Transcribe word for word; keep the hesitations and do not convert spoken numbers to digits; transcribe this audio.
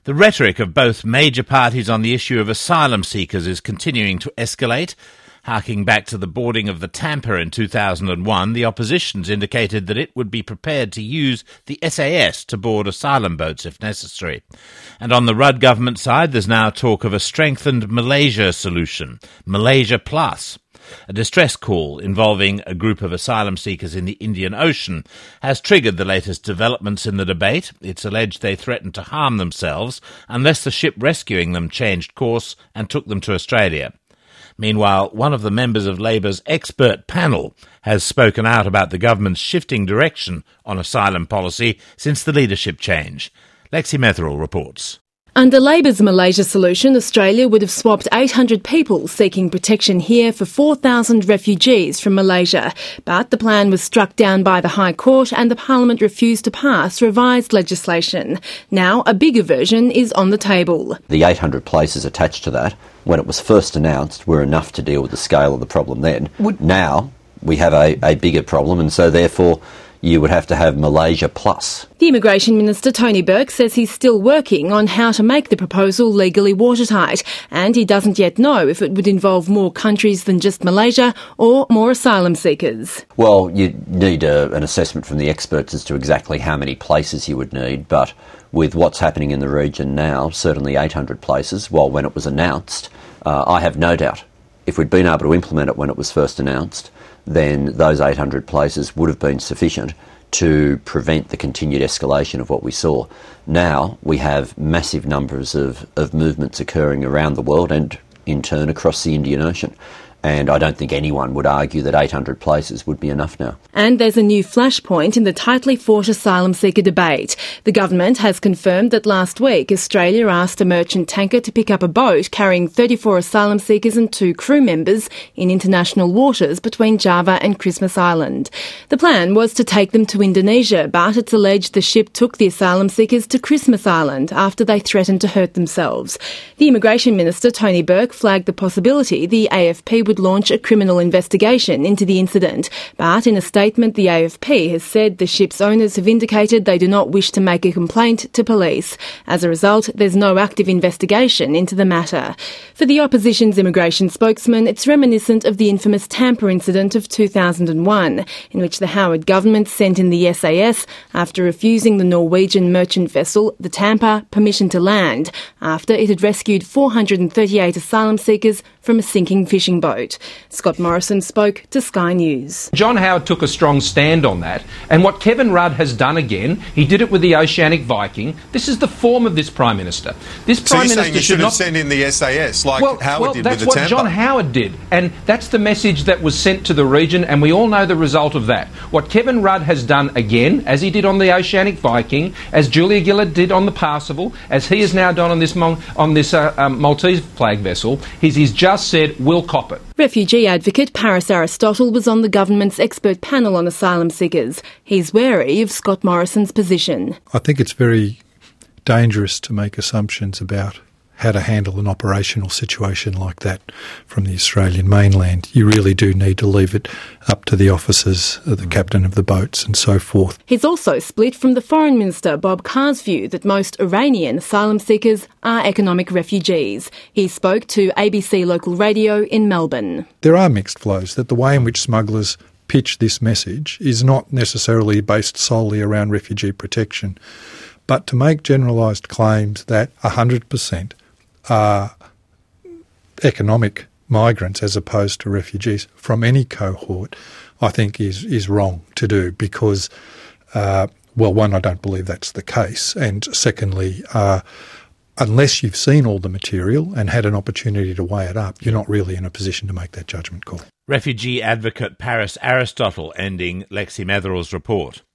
The rhetoric of both major parties on the issue of asylum seekers is continuing to escalate. Harking back to the boarding of the Tampa in two thousand one, the opposition's indicated that it would be prepared to use the S A S to board asylum boats if necessary. And on the Rudd government side, there's now talk of a strengthened Malaysia solution, Malaysia Plus. A distress call involving a group of asylum seekers in the Indian Ocean has triggered the latest developments in the debate. It's alleged they threatened to harm themselves unless the ship rescuing them changed course and took them to Australia. Meanwhile, one of the members of Labor's expert panel has spoken out about the government's shifting direction on asylum policy since the leadership change. Lexi Metherell reports. Under Labor's Malaysia solution, Australia would have swapped eight hundred people seeking protection here for four thousand refugees from Malaysia. But the plan was struck down by the High Court and the Parliament refused to pass revised legislation. Now a bigger version is on the table. The eight hundred places attached to that, when it was first announced, were enough to deal with the scale of the problem then. Would now we have a, a bigger problem, and so therefore you would have to have Malaysia Plus. The Immigration Minister, Tony Burke, says he's still working on how to make the proposal legally watertight, and he doesn't yet know if it would involve more countries than just Malaysia or more asylum seekers. Well, you need a, an assessment from the experts as to exactly how many places you would need, but with what's happening in the region now, certainly eight hundred places, while when it was announced, uh, I have no doubt if we'd been able to implement it when it was first announced, then those eight hundred places would have been sufficient to prevent the continued escalation of what we saw. Now we have massive numbers of, of movements occurring around the world and in turn across the Indian Ocean. And I don't think anyone would argue that eight hundred places would be enough now. And there's a new flashpoint in the tightly fought asylum seeker debate. The government has confirmed that last week Australia asked a merchant tanker to pick up a boat carrying thirty-four asylum seekers and two crew members in international waters between Java and Christmas Island. The plan was to take them to Indonesia, but it's alleged the ship took the asylum seekers to Christmas Island after they threatened to hurt themselves. The Immigration Minister, Tony Burke, flagged the possibility the A F P would launch a criminal investigation into the incident. But in a statement, the A F P has said the ship's owners have indicated they do not wish to make a complaint to police. As a result, there's no active investigation into the matter. For the opposition's immigration spokesman, it's reminiscent of the infamous Tampa incident of two thousand one, in which the Howard government sent in the S A S after refusing the Norwegian merchant vessel, the Tampa, permission to land, after it had rescued four hundred thirty-eight asylum seekers from a sinking fishing boat. Scott Morrison spoke to Sky News. John Howard took a strong stand on that, and what Kevin Rudd has done again, he did it with the Oceanic Viking. This is the form of this Prime Minister. This so Prime you're Minister saying you should should have not sent in the S A S like well, Howard well, did that's with the what Tampa. John Howard did, and that's the message that was sent to the region, and we all know the result of that. What Kevin Rudd has done again, as he did on the Oceanic Viking, as Julia Gillard did on the Parseval, as he has now done on this Mon- on this uh, um, Maltese flag vessel, is he's just said, we'll cop it. Refugee advocate Paris Aristotle was on the government's expert panel on asylum seekers. He's wary of Scott Morrison's position. I think it's very dangerous to make assumptions about how to handle an operational situation like that from the Australian mainland. You really do need to leave it up to the officers, the captain of the boats and so forth. He's also split from the Foreign Minister Bob Carr's view that most Iranian asylum seekers are economic refugees. He spoke to A B C Local Radio in Melbourne. There are mixed flows, that the way in which smugglers pitch this message is not necessarily based solely around refugee protection, but to make generalised claims that one hundred percent are economic migrants as opposed to refugees from any cohort, I think is is wrong to do because, uh, well, one, I don't believe that's the case, and secondly, uh, unless you've seen all the material and had an opportunity to weigh it up, you're not really in a position to make that judgment call. Refugee advocate Paris Aristotle ending Lexi Metherell's report.